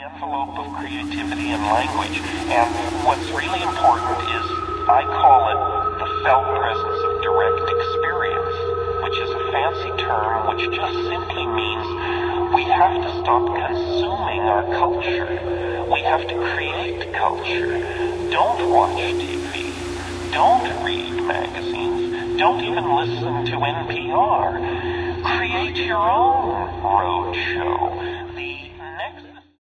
envelope of creativity and language. And what's really important is, I call it the felt presence of direct experience, which is a fancy term which just simply means we have to stop consuming our culture. We have to create culture. Don't watch TV. Don't read magazines. Don't even listen to NPR. Create your own road show.